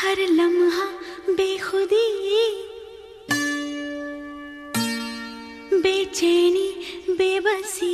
हर लम्हा बेखुदी, बेचैनी, बेबसी।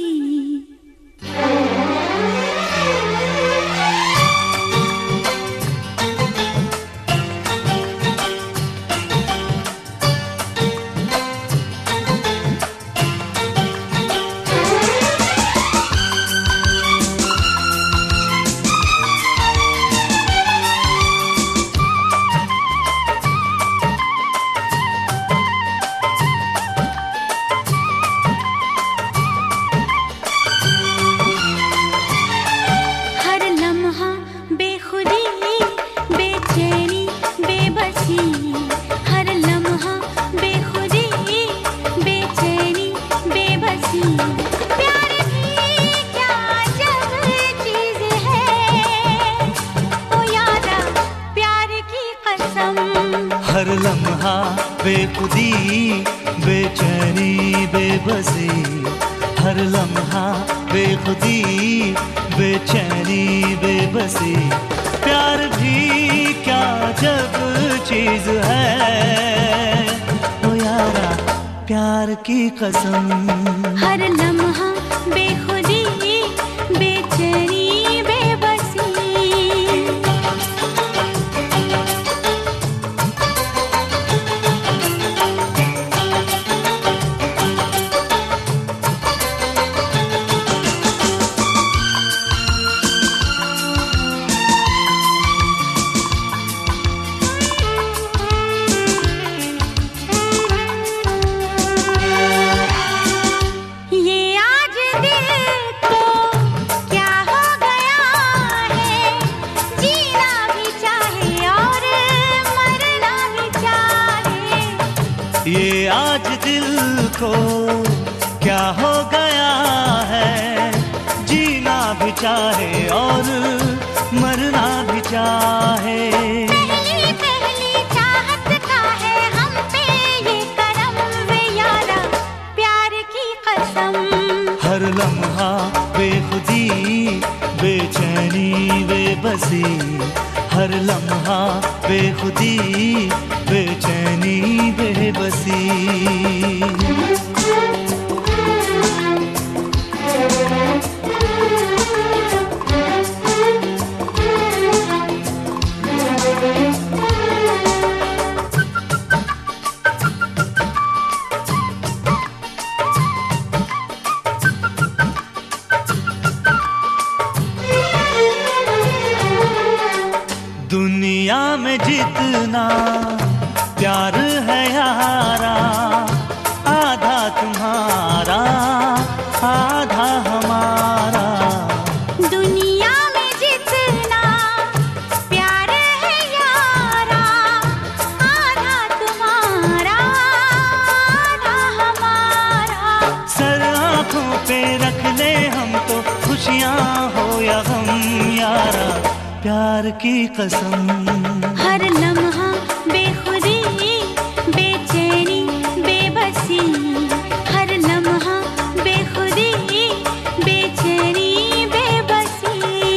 हर लम्हा बेखुदी, बेचैनी, बेबसी। हर लम्हा बेखुदी, बेचैनी, बेबसी। प्यार भी क्या जब चीज है, ओ यारा प्यार की कसम। हर लम्हा बेखुदी, बेचैनी, बेबसी। ये आज दिल को क्या हो गया है, जीना भी चाहे और मरना भी चाहे। पहली पहली चाहत का है हम पे ये करम, वे यारा प्यार की कसम। हर लम्हा बेखुदी, बेचैनी, बेबसी। हर लम्हा बेखुदी, बेचैनी, बेबसी। दुनिया में जितना प्यार है यारा, आधा तुम्हारा, आधा हमारा। दुनिया में जितना प्यार है यारा, आधा तुम्हारा, आधा हमारा। सर आँखों पे रख ले हम तो, खुशियाँ हो या गम यारा प्यार की कसम। हर लम्हा बेखुदी, बेचैनी, बेबसी। हर लम्हा बेखुदी, बेचैनी, बेबसी।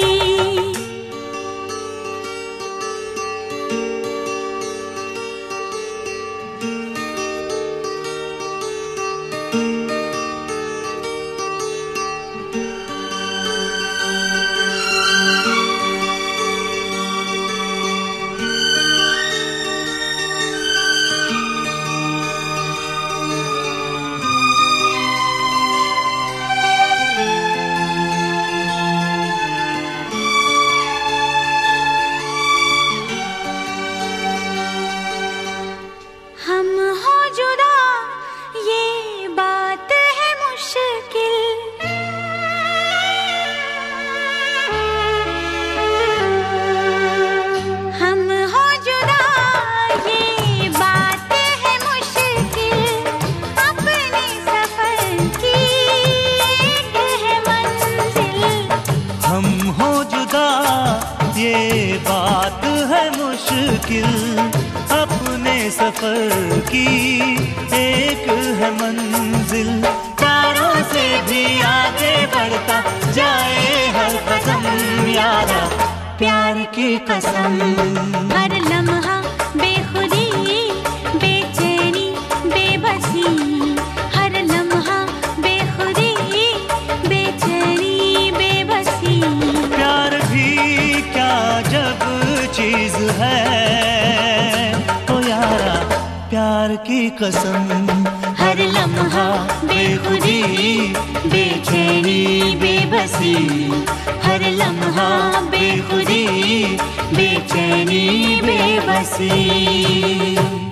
हम हो जुदा ये बात है मुश्किल, हम हो जुदा ये बात है मुश्किल। अपने सफर की एक है मंजिल। हम हो जुदा ये बात है मुश्किल, अपने सफर की एक है मंजिल। प्यारों से भी आगे बढ़ता जाए हर कदम यारा प्यार की कसम। हर लम्हा प्यार की कसम। हर लम्हा बेखुदी, बेचैनी, बेबसी, हर लम्हा बेखुदी, बेचैनी, बेबसी।